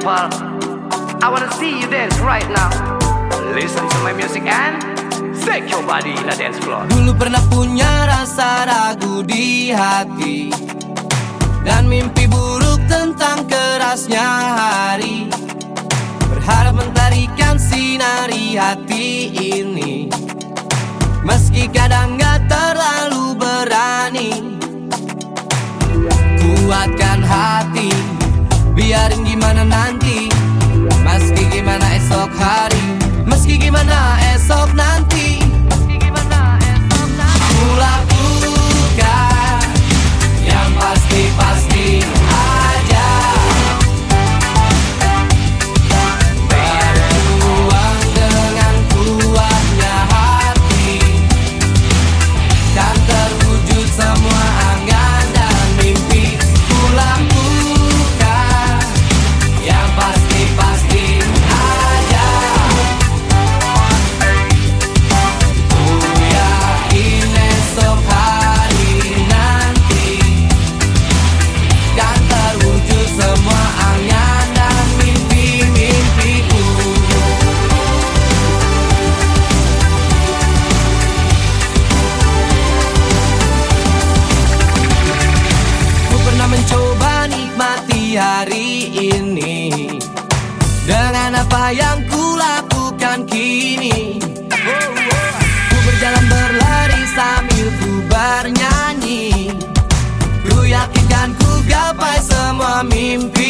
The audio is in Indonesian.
people, I wanna see you dance right now. Listen to my music and shake your body in the dance floor. Dulu pernah punya rasa ragu di hati dan mimpi buruk tentang kerasnya hari. Berharap mentarikan sinari hati ini, meski kadang gak terlalu berani. Kuatkan hati, biarin gimana nanti, meski gimana esok hari, meski gimana esok nanti. Ku lakukan yang pasti-pasti aja, berjuang dengan kuatnya hati, dan terwujud semua angan dan mimpi. Ku lakukan yang pasti-pasti aja. Ku yakin esok hari nanti kan terwujud semua angan dan mimpi-mimpiku. Ku pernah mencoba nikmati hari ini dengan apa yang ku lakukan kini. Ku berjalan berlari sambil ku bernyanyi, ku yakin kan ku gapai semua mimpi.